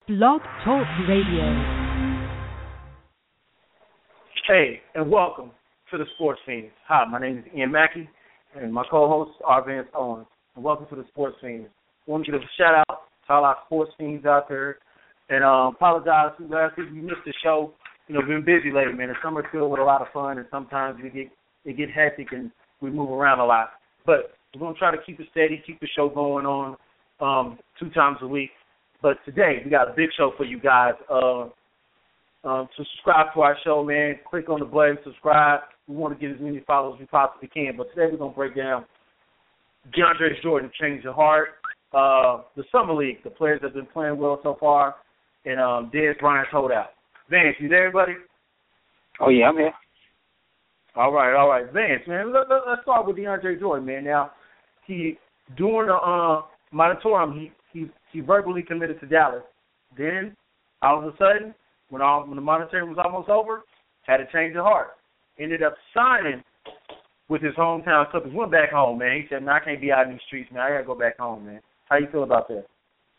Blog Talk Radio. Hey, and welcome to the Sports Fiends. Hi, my name is Ian Mackey, and my co-host are Vance Owens. And welcome to the Sports Fiends. I want to give a shout out to all our sports fiends out there, and apologize for last week we missed the show. You know, we've been busy lately, man. The summer's filled with a lot of fun, and sometimes it get hectic and we move around a lot. But we're gonna try to keep it steady, keep the show going on 2 times a week. But today we got a big show for you guys. To subscribe to our show, man, click on the button, subscribe. We want to get as many followers as we possibly can. But today we're going to break down DeAndre Jordan, Change Your Heart, the Summer League, the players that have been playing well so far, and Dez Bryant's holdout. Vance, you there, buddy? Oh, yeah, I'm here. All right. Vance, man, let's start with DeAndre Jordan, man. Now, during the moratorium, he verbally committed to Dallas. Then, all of a sudden, when the moratorium was almost over, had to change his heart. Ended up signing with his hometown Clippers. Went back home, man. He said, "Man, I can't be out in these streets, man. I got to go back home, man." How you feel about that?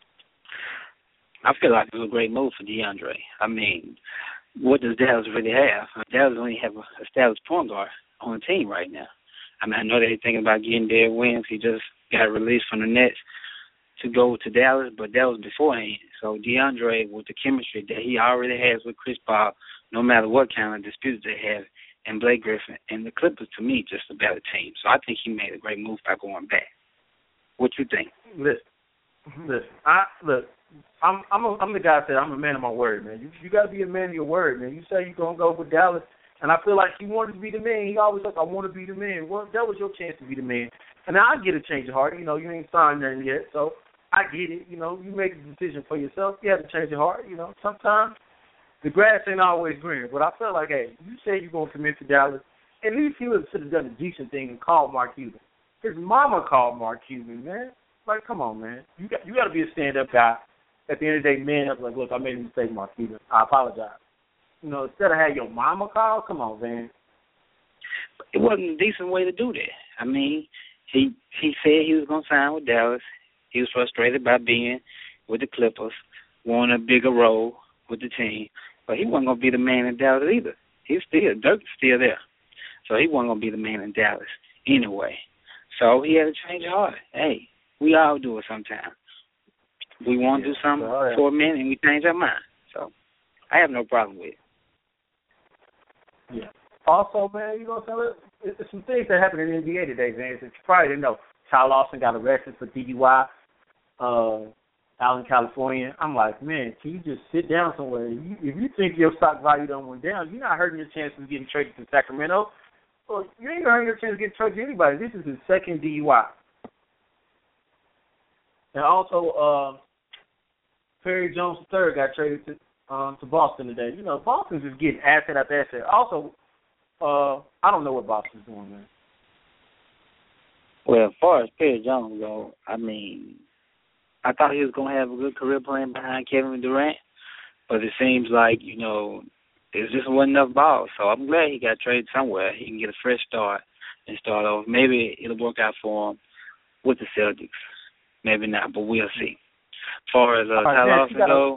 I feel like it was a great move for DeAndre. I mean, what does Dallas really have? Dallas only have an established point guard on the team right now. I mean, I know they're thinking about getting Derek Williams. He just got released from the Nets to go to Dallas, but that was beforehand. So DeAndre, with the chemistry that he already has with Chris Paul, no matter what kind of disputes they have, and Blake Griffin, and the Clippers, to me, just a better team. So I think he made a great move by going back. What you think? Listen. I'm the guy that said I'm a man of my word, man. You got to be a man of your word, man. You say you're gonna go with Dallas, and I feel like he wanted to be the man. He always like, I want to be the man. Well, that was your chance to be the man. And now I get a change of heart. You know, you ain't signed nothing yet, so I get it. You know, you make a decision for yourself. You have to change your heart. You know, sometimes the grass ain't always green. But I feel like, hey, you say you're going to commit to Dallas. At least he should have done a decent thing and called Mark Cuban. His mama called Mark Cuban, man. Like, come on, man. You got to be a stand-up guy. At the end of the day, man, like, look, I made a mistake, Mark Cuban. I apologize. You know, instead of having your mama call, come on, man. It wasn't a decent way to do that. I mean, he said he was going to sign with Dallas. He was frustrated by being with the Clippers, wanting a bigger role with the team. But he wasn't going to be the man in Dallas either. Dirk's still there. So he wasn't going to be the man in Dallas anyway. So he had to change his heart. Hey, we all do it sometimes. We want to do something for a minute and we change our mind. So I have no problem with it. Yeah. Also, man, you know what I'm saying? It's some things that happen in the NBA today, man. You probably didn't know. Ty Lawson got arrested for DUI out in California. I'm like, man, can you just sit down somewhere? If you think your stock value done went down, you're not hurting your chances of getting traded to Sacramento. Well, you ain't hurting your chance of getting traded to anybody. This is his second DUI. And also, Perry Jones III got traded to Boston today. You know, Boston's just getting asset after asset. Also, I don't know what Boston's doing, man. Well, as far as Perry Jones goes, I mean, I thought he was going to have a good career playing behind Kevin Durant, but it seems like, you know, there just wasn't enough balls. So I'm glad he got traded somewhere. He can get a fresh start and start over. Maybe it'll work out for him with the Celtics. Maybe not, but we'll see. As far as Ty Lawson goes,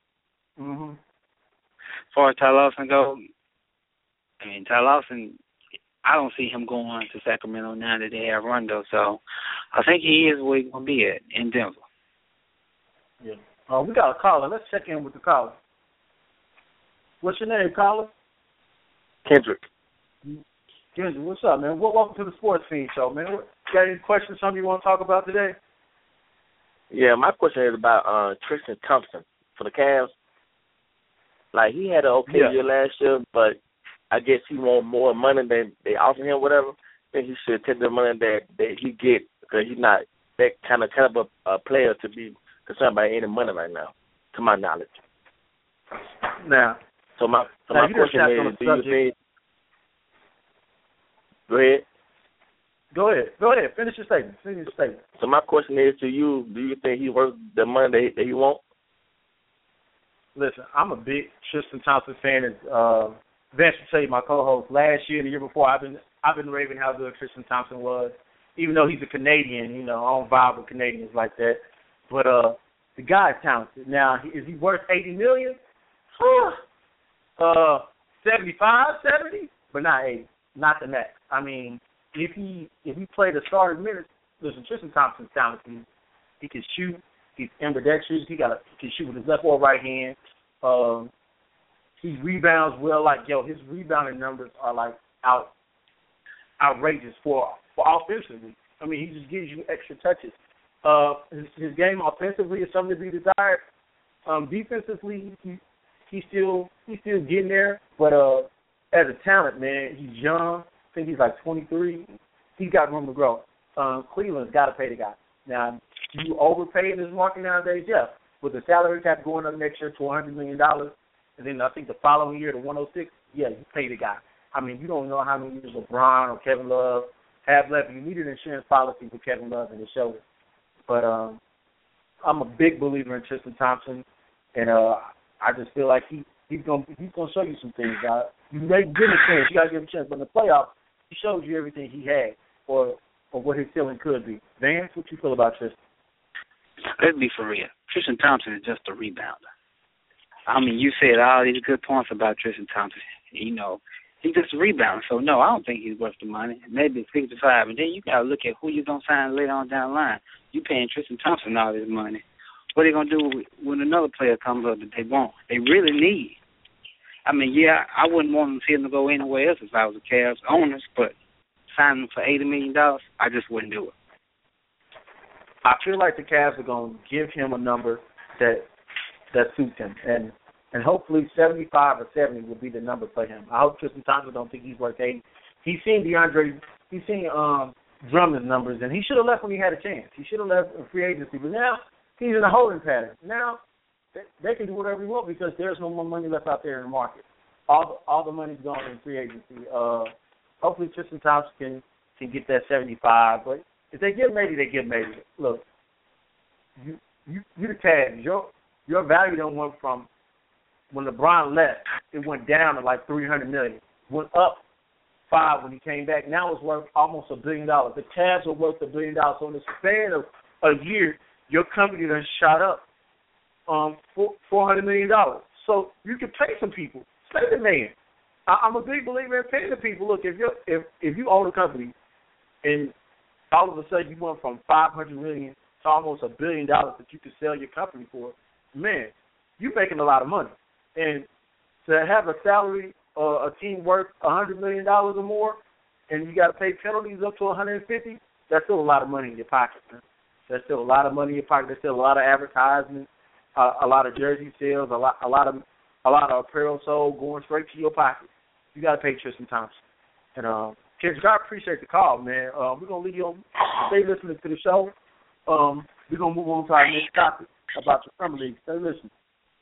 I mean, Ty Lawson, I don't see him going to Sacramento now that they have Rondo. So I think he is where he's going to be at, in Denver. Yeah. We got a caller. Let's check in with the caller. What's your name, caller? Kendrick. What's up, man? Welcome to the Sports Fiend Show, man. Got any questions, something you want to talk about today? Yeah, my question is about Tristan Thompson for the Cavs. Like, he had an okay year last year, but I guess he want more money than they offer him, whatever. I think he should take the money that he get because he's not that kind of a player to be concerned about any money right now, to my knowledge. Now, so my question is, do you think? Go ahead. Go ahead. Finish your statement. So my question is to you: do you think he worth the money that he wants? Listen, I'm a big Tristan Thompson fan. As Vance will tell you, my co-host, last year and the year before, I've been raving how good Tristan Thompson was. Even though he's a Canadian, you know, I don't vibe with Canadians like that. But The guy's talented. Now, is he worth $80 million? 75, 70, but not 80, not the next. I mean, if he played the starting minutes, listen, Tristan Thompson's talented. He can shoot. He's ambidextrous. He can shoot with his left or right hand. He rebounds well. Like, his rebounding numbers are like outrageous for offensively. I mean, he just gives you extra touches. His game offensively is something to be desired. Defensively, he's still getting there. But as a talent, man, he's young. I think he's like 23. He's got room to grow. Cleveland's got to pay the guy. Now, you overpay in this market nowadays, yeah. With the salary cap going up next year to $100 million, and then I think the following year to 106, yeah, you pay the guy. I mean, you don't know how many years LeBron or Kevin Love have left. You need an insurance policy for Kevin Love and his shoulder. But I'm a big believer in Tristan Thompson, and I just feel like he's gonna show you some things. You may give him a chance. You gotta give him a chance. But in the playoffs, he showed you everything he had, or what his ceiling could be. Vance, what you feel about Tristan? Let's be for real. Tristan Thompson is just a rebounder. I mean, you said all these good points about Tristan Thompson. You know, he's just a rebounder. So, no, I don't think he's worth the money. Maybe 65. And then you got to look at who you're going to sign later on down the line. You paying Tristan Thompson all this money. What are they going to do when another player comes up that they want? They really need. I mean, yeah, I wouldn't want to see him to go anywhere else if I was the Cavs owners, but signing him for $80 million, I just wouldn't do it. I feel like the Cavs are going to give him a number that suits him, and hopefully 75 or 70 will be the number for him. I hope Tristan Thompson don't think he's worth 80. He's seen Drummond's numbers, and he should have left when he had a chance. He should have left in free agency, but now he's in a holding pattern. Now they can do whatever they want because there's no more money left out there in the market. All the money's gone in free agency. Hopefully Tristan Thompson can get that 75, but if they give him 80, they give him 80. Look, you the Cavs. Your value don't went from when LeBron left, it went down to like $300 million. Went up $5 when he came back. Now it's worth almost $1 billion. The Cavs are worth $1 billion. So in the span of a year, your company done shot up $400 million. So you can pay some people. Pay the man. I'm a big believer in paying the people. Look, if you own a company and all of a sudden you went from $500 million to almost $1 billion that you could sell your company for, man, you're making a lot of money. And to have a salary or a team worth $100 million or more, and you got to pay penalties up to $150, that's still a lot of money in your pocket, man. That's still a lot of money in your pocket. There's still a lot of advertising, a lot of jersey sales, a lot of apparel sold going straight to your pocket. You got to pay Tristan Thompson. And Kendrick, I appreciate the call, man. We're gonna leave you on. Stay listening to the show. We're gonna move on to our next topic about the Summer League. Stay listening.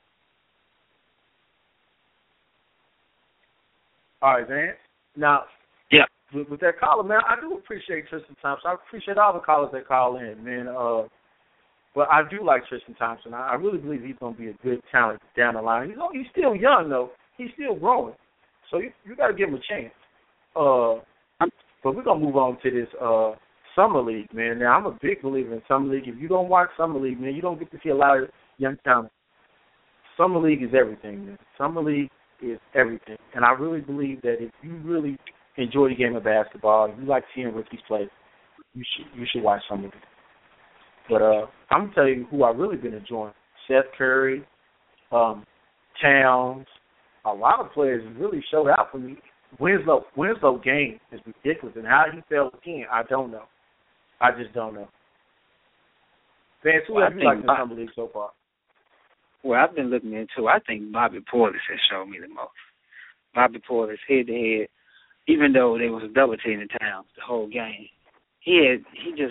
All right, Vance. Now, yeah, with that caller, man, I do appreciate Tristan Thompson. I appreciate all the callers that call in, man. But I do like Tristan Thompson. I really believe he's going to be a good talent down the line. He's still young, though. He's still growing. So you got to give him a chance. But we're going to move on to this Summer League, man. Now, I'm a big believer in Summer League. If you don't watch Summer League, man, you don't get to see a lot of young talent. Summer League is everything, man. Summer League is everything. And I really believe that if you really enjoy the game of basketball, you like seeing rookies play, you should watch Summer League. But I'm going to tell you who I've really been enjoying. Seth Curry, Towns, a lot of players really showed out for me. Winslow game is ridiculous, and how he fell again, I don't know. I just don't know. Vance, who have you liked in the Summer League so far? Well, I've been looking into, I think Bobby Portis has shown me the most. Bobby Portis head-to-head, even though they was a double team in Towns the whole game, he had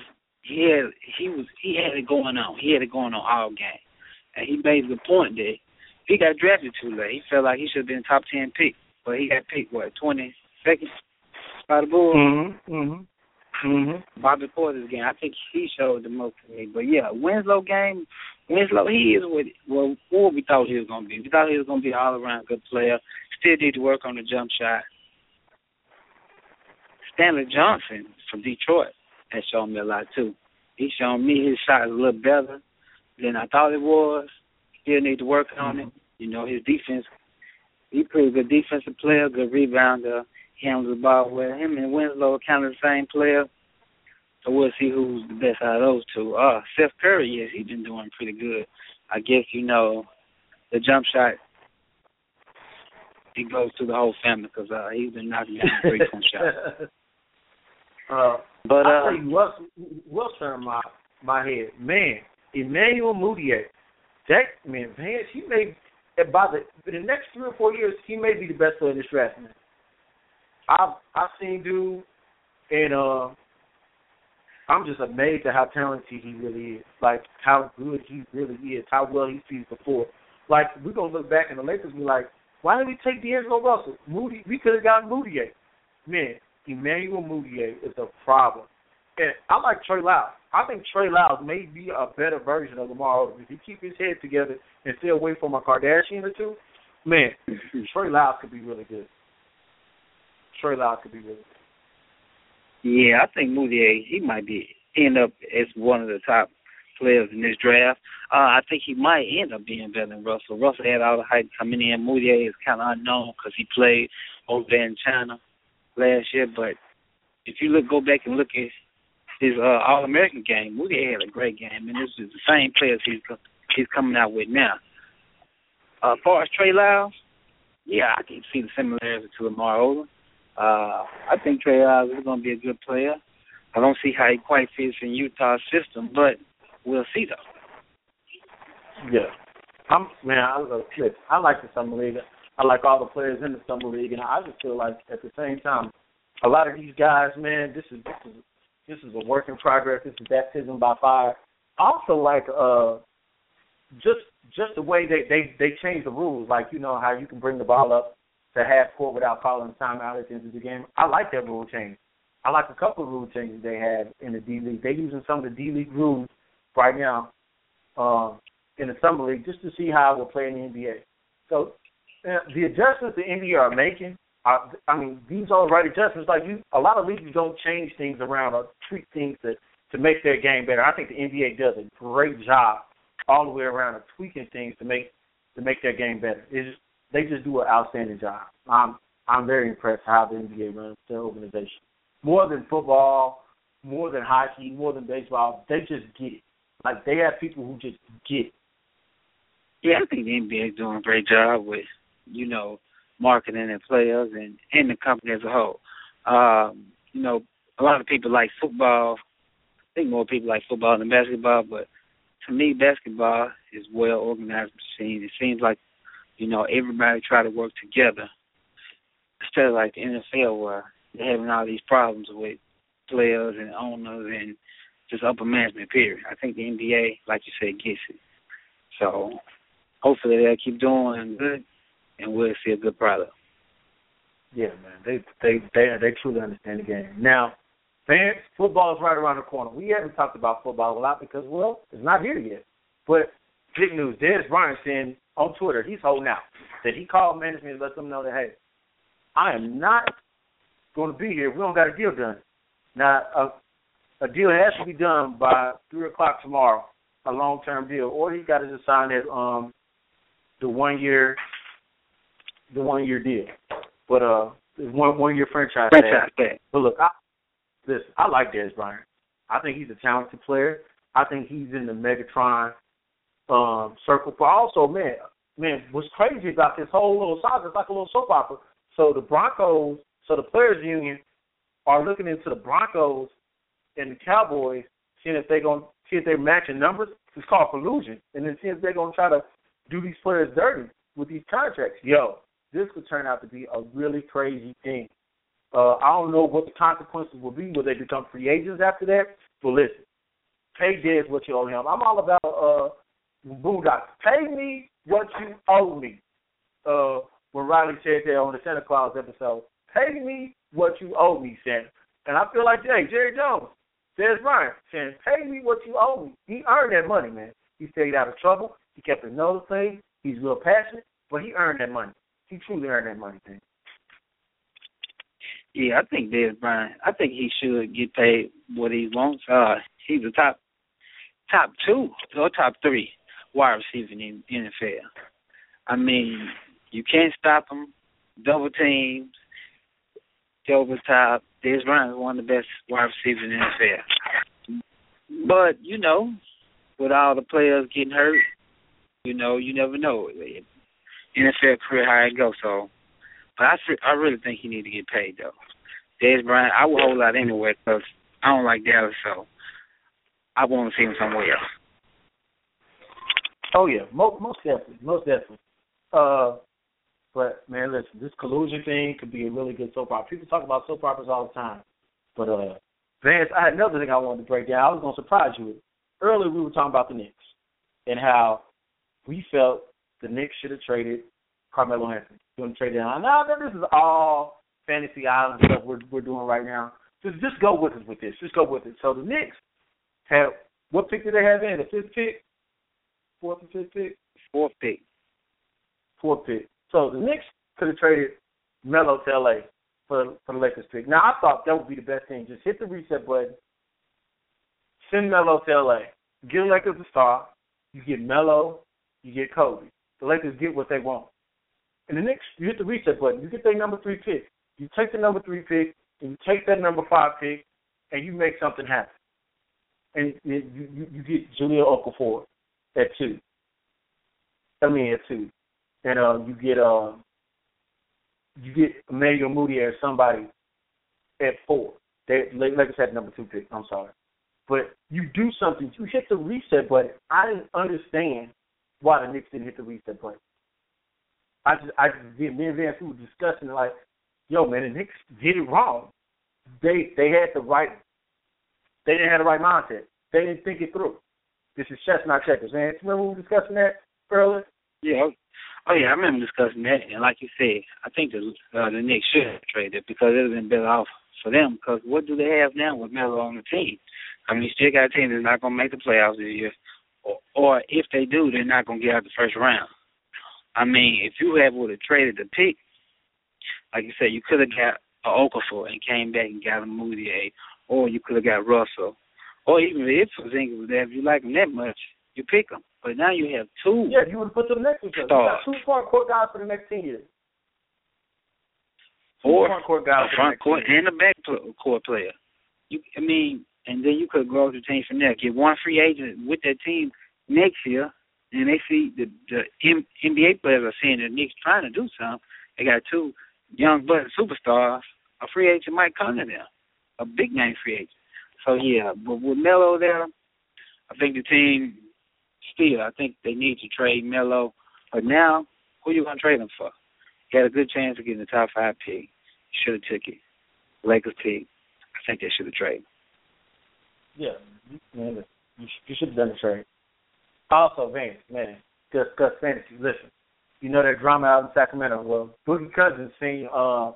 it going on. He had it going on all game. And he made the point that he got drafted too late. He felt like he should have been top 10 pick. But he got picked, 22nd by the Bulls? Bobby Portis game, I think he showed the most to me. But, yeah, Winslow, he is what we thought he was going to be. We thought he was going to be an all-around good player. Still need to work on the jump shot. Stanley Johnson from Detroit has shown me a lot, too. He's shown me his shot is a little better. than I thought it was. Still need to work on it. You know, his defense, he's a pretty good defensive player, good rebounder, handles the ball well. Him and Winslow are kind of the same player. So we'll see who's the best out of those two. Seth Curry, yes, he's been doing pretty good. I guess, you know, the jump shot, it goes to the whole family because he's been knocking down three-point shots. But I'll tell you what's turned my head. Man, Emmanuel Mudiay. That man, he may in the next 3 or 4 years, he may be the best player in this draft, man. I've seen dude, and I'm just amazed at how talented he really is. Like how good he really is, how well he sees before. Like we're gonna look back in the Lakers and be like, why didn't we take D'Angelo Russell? We could have gotten Mudiay. Man, Emmanuel Mudiay is a problem. And I like Trey Lyles. I think Trey Lyles may be a better version of Lamar Odom. If he keep his head together and stay away from a Kardashian or two, man, Trey Lyles could be really good. Yeah, I think Mudiay, he might end up as one of the top players in this draft. I think he might end up being better than Russell. Russell had all the hype coming in. Mudiay is kind of unknown because he played over there in China last year. But if you go back and look at his All-American game, Mudiay had a great game, and this is the same players he's coming out with now. As far as Trey Lyles, yeah, I can see the similarities to Lamar Odom. I think Trey Lyles is going to be a good player. I don't see how he quite fits in Utah's system, but we'll see, though. Yeah. I like the Summer League. I like all the players in the Summer League, and I just feel like at the same time, a lot of these guys, man, this is a work in progress. This is baptism by fire. I also like just the way they change the rules. Like, you know, how you can bring the ball up to half court without calling timeout at the end of the game. I like that rule change. I like a couple of rule changes they have in the D League. They're using some of the D League rules right now in the Summer League just to see how it will play in the NBA. So the adjustments the NBA are making, these are the right adjustments. Like a lot of leagues don't change things around or tweak things to make their game better. I think the NBA does a great job all the way around of tweaking things to make their game better. They just do an outstanding job. I'm very impressed how the NBA runs their organization. More than football, more than hockey, more than baseball, they just get it. Like they have people who just get it. Yeah, I think the NBA is doing a great job with, you know, marketing and players and the company as a whole. You know, a lot of people like football. I think more people like football than basketball, but to me, basketball is a well-organized machine. It seems like, you know, everybody try to work together instead of like the NFL where they're having all these problems with players and owners and just upper management, period. I think the NBA, like you said, gets it. So hopefully they'll keep doing good and we'll see a good product. Yeah, man. They truly understand the game. Now, fans, football is right around the corner. We haven't talked about football a lot because, well, it's not here yet. But big news, Dez Bryant saying on Twitter, he's holding out. That he called management and let them know that, hey, I am not going to be here. We don't got a deal done. Now, a deal has to be done by 3 o'clock tomorrow, a long-term deal, or he got to just sign that the one-year deal. But it's one-year franchise tag. But look, I like Dez Bryant. I think he's a talented player. I think he's in the Megatron circle. But also, man, what's crazy about this whole little saga, it's like a little soap opera. So the players union are looking into the Broncos and the Cowboys, seeing if they're matching numbers. It's called collusion. And then seeing if they're going to try to do these players dirty with these contracts. Yo, this could turn out to be a really crazy thing. I don't know what the consequences will be. Will they become free agents after that? But listen, pay Dez what you owe him. I'm all about Boondocks. Pay me what you owe me. When Riley said that on the Santa Claus episode, pay me what you owe me, Santa. And I feel like, hey, Jerry Jones, Dez Bryant, saying, pay me what you owe me. He earned that money, man. He stayed out of trouble. He kept a nose clean. He's real passionate, but he earned that money. He truly earned that money, man. Yeah, I think Dez Bryant, he should get paid what he wants. He's a top top 2 or top 3 wide receivers in the NFL. I mean, you can't stop them. Double teams, over top. Dez Bryant is one of the best wide receivers in the NFL. But, with all the players getting hurt, you never know. NFL career, how it goes. So, but I really think he need to get paid, though. Dez Bryant, I would hold out anywhere because I don't like Dallas, so I want to see him somewhere else. Oh, yeah, most definitely. But, man, listen, this collusion thing could be a really good soap opera. People talk about soap operas all the time. But, Vance, I had another thing I wanted to break down. I was going to surprise you with. Earlier we were talking about the Knicks and how we felt the Knicks should have traded Carmelo Anthony. Going to trade down. Now, this is all fantasy island stuff we're doing right now. Just go with us with this. Just go with it. So the Knicks have, what pick did they have in? The fifth pick? Fourth or fifth pick? Fourth pick. Fourth pick. So the Knicks could have traded Melo to L.A. for the Lakers pick. Now, I thought that would be the best thing. Just hit the reset button, send Melo to L.A., get the Lakers a star, you get Melo, you get Kobe. The Lakers get what they want. And the Knicks, you hit the reset button, you get their number 3 pick. You take the number 3 pick, and you take that number 5 pick, and you make something happen. And you get Julian Okafor at 2. And you get Emmanuel Mudiay or somebody at 4. Lakers had number 2 pick. I'm sorry. But you do something. You hit the reset button. I didn't understand why the Knicks didn't hit the reset button. Me and Vance, we were discussing like, yo, man, the Knicks did it wrong. They didn't have the right mindset. They didn't think it through. This is chess, not checkers. Man, remember we were discussing that earlier? Yeah. Oh, yeah, I remember discussing that. And like you said, I think the Knicks should have traded because it would have been better off for them because what do they have now with Melo on the team? I mean, you still got a team that's not going to make the playoffs this year. Or if they do, they're not going to get out the first round. I mean, if you would have traded the pick, like you said, you could have got Okafor and came back and got a Moutier, or you could have got Russell. Or even if Porzingis was there, if you like him that much, you pick him. But now you have 2. Yeah, you would have put them next to each other. You got 2 front court guys for the next 10 years. Or front court guys, front court and a back court player. And then you could grow the team from there. Get one free agent with that team next year, and they see the NBA players are seeing the Knicks trying to do something. They got 2 young budding superstars. A free agent might come to them, a big name free agent. So yeah, but with Melo there, I think the team I think they need to trade Melo. But now, who you going to trade him for? You had a good chance of getting the top 5 pick. You should have took it. Lakers pick. I think they should have traded. Yeah, man, you should have done the trade. Also, Vance, man, discuss fantasy. Listen, you know that drama out in Sacramento. Well, Boogie Cousins seen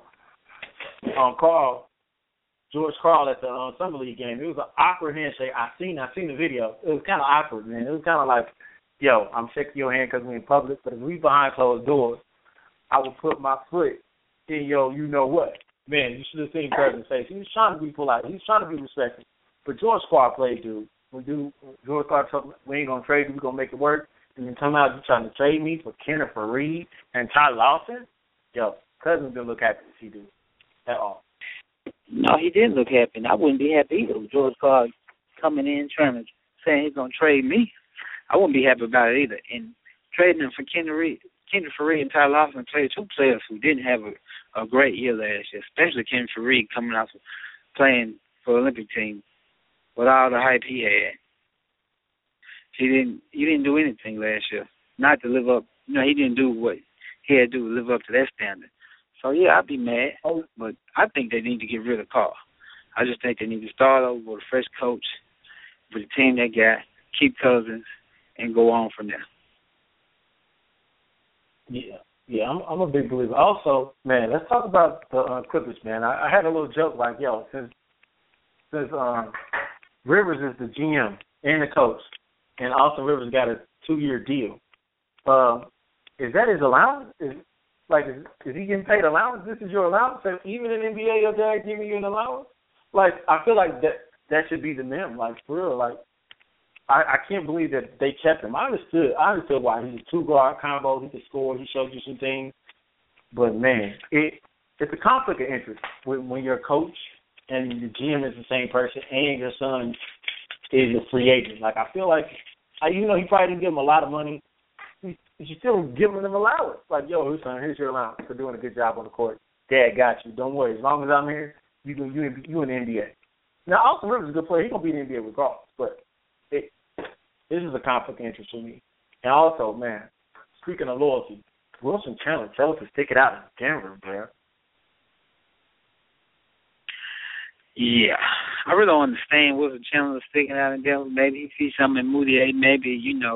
George Karl at the Summer League game. It was an awkward handshake. I seen the video. It was kind of awkward, man. It was kind of like, yo, I'm shaking your hand because we're in public, but if we behind closed doors, I would put my foot in your you-know-what. Man, you should have seen Cousins' face. He was trying to be polite. He was trying to be respectful. But George Karl played, dude. George Karl told me, we ain't going to trade you. We're going to make it work. And then come out, you trying to trade me for Kenneth Faried and Ty Lawson? Yo, Cousins didn't look happy to see dude at all. No, he didn't look happy, and I wouldn't be happy either. George Karl coming in trying to saying he's going to trade me. I wouldn't be happy about it either. And trading him for Kenneth Faried and Ty Lawson played 2 players who didn't have a great year last year, especially Kenneth Faried coming out playing for the Olympic team with all the hype he had. He didn't do anything last year. Not to live up. He didn't do what he had to do to live up to that standard. So, yeah, I'd be mad, but I think they need to get rid of Karl. I just think they need to start over with a fresh coach, with the team they got, keep Cousins, and go on from there. Yeah, I'm a big believer. Also, man, let's talk about the Clippers, man. I had a little joke like, yo, since Rivers is the GM and the coach, and Austin Rivers got a 2-year deal, is that his allowance? Is he getting paid allowance? This is your allowance? So even in NBA, your dad giving you an allowance? Like, I feel like that should be the norm. Like, for real, like, I can't believe that they kept him. I understood why. He's a 2-guard combo. He can score. He shows you some things. But, man, it's a conflict of interest when you're a coach and the GM is the same person and your son is a free agent. Like, I feel like, he probably didn't give him a lot of money. You still giving him allowance. Like, yo, son, here's your allowance for doing a good job on the court. Dad got you. Don't worry. As long as I'm here, you in the NBA. Now, Austin Rivers is a good player. He's going to be in the NBA regardless. But this is a conflict of interest for me. And also, man, speaking of loyalty, Wilson Chandler, tell us to stick it out in Denver, man. Yeah. I really don't understand Wilson Chandler sticking out in Denver. Maybe he sees something in Moutier. Maybe,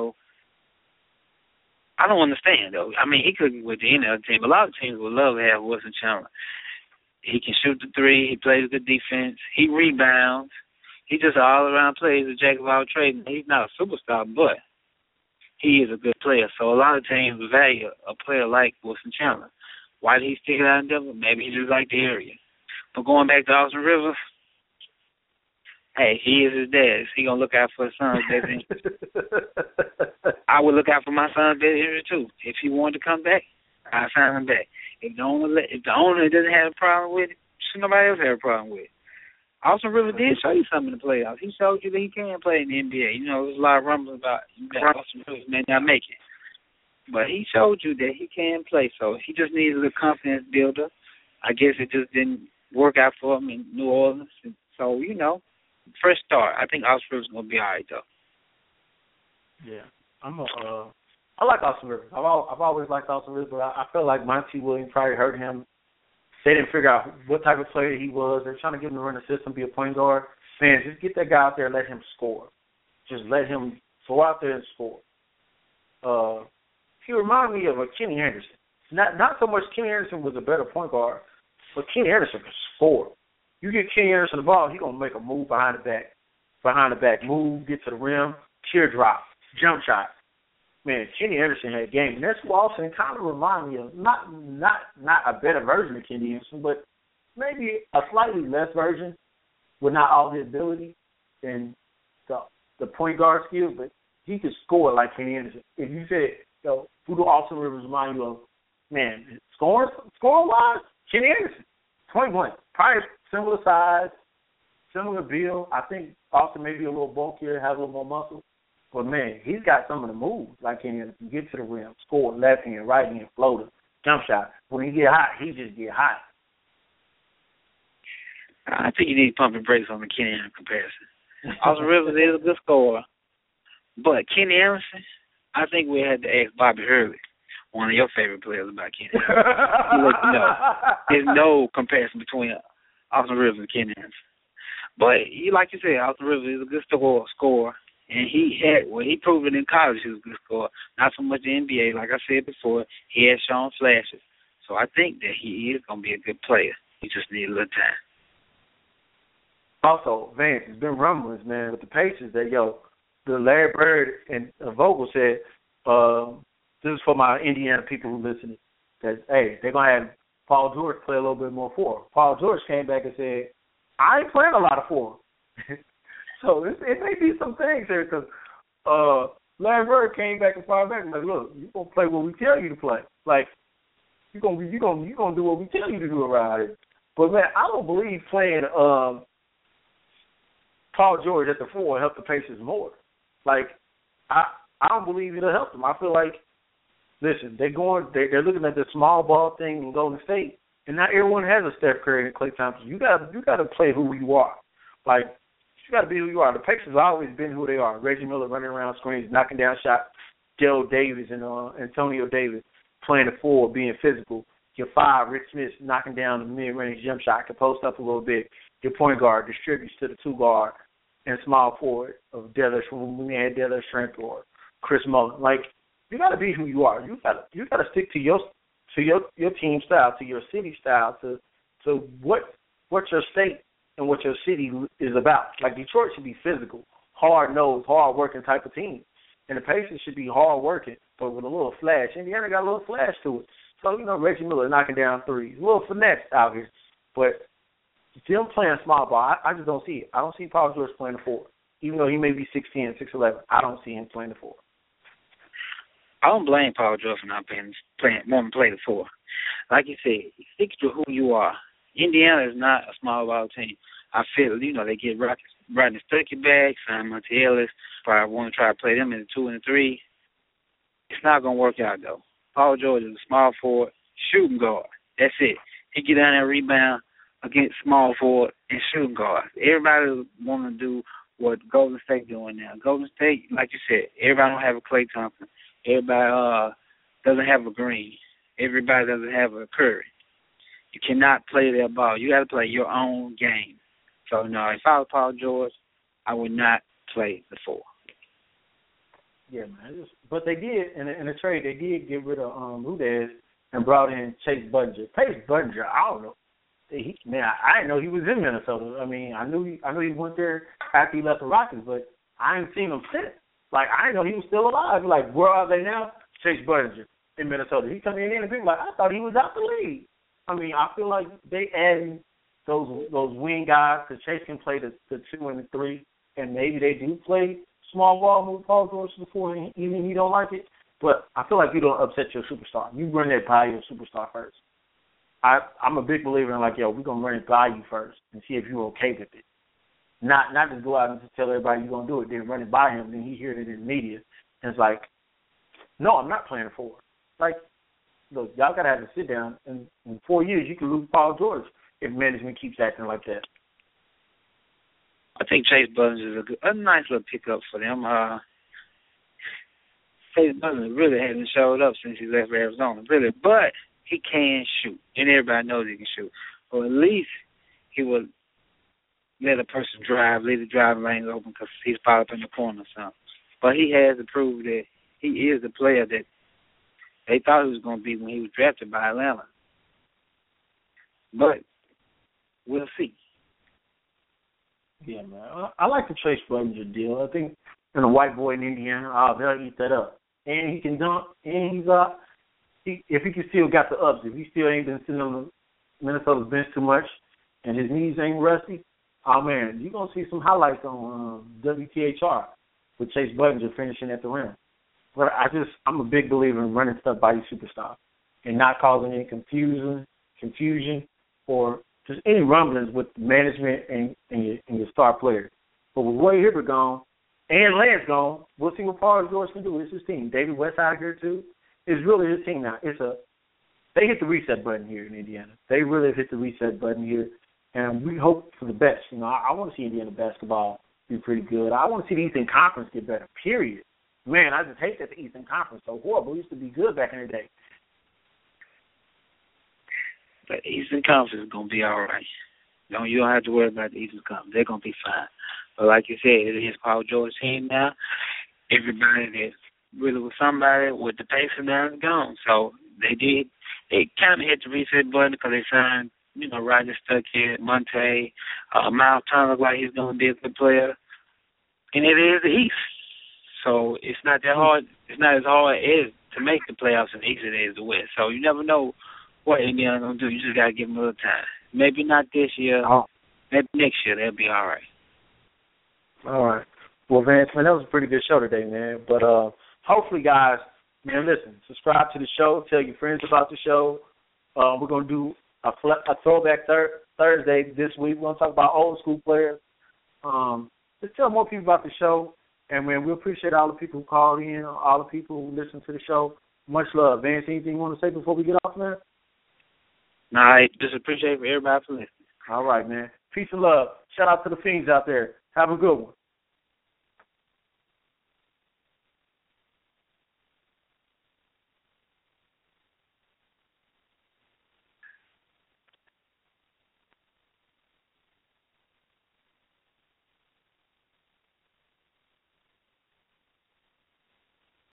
I don't understand, though. I mean, he could be with any other team. A lot of teams would love to have Wilson Chandler. He can shoot the three. He plays good defense. He rebounds. He just all-around plays a jack of all trades. He's not a superstar, but he is a good player. So a lot of teams value a player like Wilson Chandler. Why did he stick it out in Denver? Maybe he just liked the area. But going back to Austin Rivers, hey, he is his dad. He going to look out for his son's best interest. I would look out for my son's best interest, too. If he wanted to come back, I'd sign him back. If the owner doesn't have a problem with it, should nobody else have a problem with it. Austin Rivers did show you something in the playoffs. He showed you that he can play in the NBA. There's a lot of rumbles about Austin Rivers may not make it. But he showed you that he can play, so he just needed a confidence builder. I guess it just didn't work out for him in New Orleans. And so, fresh start. I think Austin Rivers is going to be all right, though. Yeah. I like Austin Rivers. I've always liked Austin Rivers, but I feel like Monty Williams probably hurt him. They didn't figure out what type of player he was. They're trying to get him to run the system, be a point guard. Man, just get that guy out there and let him score. Just let him go out there and score. He reminded me of a Kenny Anderson. Not so much Kenny Anderson was a better point guard, but Kenny Anderson could score. You get Kenny Anderson the ball, he's going to make a move behind the back move, get to the rim, teardrop, jump shot. Man, Kenny Anderson had game. And that's who Austin kind of reminded me of. Not a better version of Kenny Anderson, but maybe a slightly less version with not all his ability and the point guard skills, but he could score like Kenny Anderson. If you said, who do Austin Rivers remind you of? Man, scoring-wise, Kenny Anderson, 21. Probably similar size, similar build. I think Austin may be a little bulkier, has a little more muscle. But, man, he's got some of the moves like Kenny Anderson. Get to the rim, score, left hand, right hand, floater, jump shot. When he get hot, he just get hot. I think you need pumping brakes on the Kenny Anderson comparison. Austin Rivers is a good scorer. But Kenny Anderson, I think we had to ask Bobby Hurley, one of your favorite players, about Kenny Anderson. He let you know there's no comparison between Austin Rivers and Kenny Anderson. But, like you said, Austin Rivers is a good scorer. And he proved it in college he was a good scorer. Not so much in the NBA. Like I said before, he has shown flashes. So I think that he is going to be a good player. He just needs a little time. Also, Vance, it's been rumblings, man, with the Pacers that, the Larry Bird and Vogel said, this is for my Indiana people who listening, that, hey, they're going to have Paul George play a little bit more forward. Paul George came back and said, I ain't playing a lot of forward. So it may be some things here because Larry Bird came back and fired back and like, look, you're gonna play what we tell you to play. Like you're gonna do what we tell you to do around here. But man, I don't believe playing Paul George at the 4 helped the Pacers more. Like I don't believe it'll help them. I feel like, listen, they're looking at the small ball thing in Golden State, and not everyone has a Steph Curry and Klay Thompson. You gotta play who you are. Like, you got to be who you are. The Pacers have always been who they are. Reggie Miller running around screens, knocking down shots. Joe Davis and Antonio Davis playing the 4, being physical. Your 5, Rick Smith, knocking down the mid-range jump shot, can post up a little bit. Your point guard distributes to the 2 guard and small forward of Della Strength or Chris Mullin. Like, you got to be who you are. You got to stick to your team style, to your city style, to what your state and what your city is about. Like, Detroit should be physical, hard-nosed, hard-working type of team. And the Pacers should be hard-working, but with a little flash. Indiana got a little flash to it. So, Reggie Miller knocking down threes. A little finesse out here. But them playing small ball, I just don't see it. I don't see Paul George playing the 4. even though he may be 6'10", 6'11", I don't see him playing the 4. I don't blame Paul George for not wanting to play the 4. Like you said, stick to who you are. Indiana is not a small ball team. I feel, they get Rodney Stuckey back, sign Monte Ellis. Probably want to try to play them in the 2 and 3. It's not going to work out, though. Paul George is a small forward, shooting guard. That's it. He get down there, rebound against small forward and shooting guard. Everybody want to do what Golden State doing now. Golden State, like you said, everybody don't have a Klay Thompson. Everybody doesn't have a Green. Everybody doesn't have a Curry. You cannot play that ball. You got to play your own game. So, no, if I was Paul George, I would not play the 4. Yeah, man. But they did, in the trade, they did get rid of Udez and brought in Chase Budinger. Chase Budinger, I don't know. I didn't know he was in Minnesota. I mean, I knew he went there after he left the Rockets, but I ain't seen him since. Like, I didn't know he was still alive. Like, where are they now? Chase Budinger in Minnesota. He coming in and people like, I thought he was out the league. I mean, I feel like they adding those wing guys because Chase can play the 2 and the 3, and maybe they do play small ball, move Paul George to the 4, and even if you don't like it. But I feel like you don't upset your superstar. You run that by your superstar first. I'm a big believer in we're going to run it by you first and see if you're okay with it. Not just go out and just tell everybody you're going to do it, then run it by him, then he hears it in the media. And it's like, no, I'm not playing the 4. Like, look, y'all got to have to sit down. And in 4 years, you can lose Paul George if management keeps acting like that. I think Chase Budinger is a nice little pickup for them. Chase Budinger really hasn't showed up since he left Arizona, really. But he can shoot, and everybody knows he can shoot. Or at least he will let a person drive, leave the driving lanes open because he's probably up in the corner or something. But he has to prove that he is the player that they thought he was going to be when he was drafted by Atlanta. But we'll see. Yeah, man. I like the Chase Budinger deal. I think a white boy in Indiana, they'll eat that up. And he can dunk, and if he can still got the ups, if he still ain't been sitting on the Minnesota's bench too much and his knees ain't rusty, oh, man, you're going to see some highlights on WTHR with Chase Budinger finishing at the rim. But I'm a big believer in running stuff by your superstar and not causing any confusion or just any rumblings with management and your star players. But with Roy Hibbert gone and Lance gone, we'll see what Paul George can do. It's his team. David West out here, too. It's really his team now. They hit the reset button here in Indiana. They really hit the reset button here, and we hope for the best. I want to see Indiana basketball be pretty good. I want to see the Eastern Conference get better, period. Man, I just hate that the Eastern Conference is so horrible. It used to be good back in the day. The Eastern Conference is going to be all right. You don't have to worry about the Eastern Conference. They're going to be fine. But like you said, it is Paul George's team now. Everybody that really was somebody with the pace of them is gone. So they kind of hit the reset button because they signed, Rodney Stuckey, Monte, Miles Turner looked like he's going to be a good player. And it is the East. So it's not that hard. It's not as hard as to make the playoffs in the East as it is the West. So you never know what Indiana's going to do. You just got to give them a little time. Maybe not this year. Maybe next year. They'll be all right. All right. Well, Vance, man, that was a pretty good show today, man. But hopefully, guys, man, listen, subscribe to the show. Tell your friends about the show. We're going to do a throwback Thursday this week. We're going to talk about old school players. Just tell more people about the show. And, man, we appreciate all the people who called in, all the people who listen to the show. Much love. Vance, anything you want to say before we get off, man? No, I just appreciate everybody for listening. All right, man. Peace and love. Shout out to the Fiends out there. Have a good one.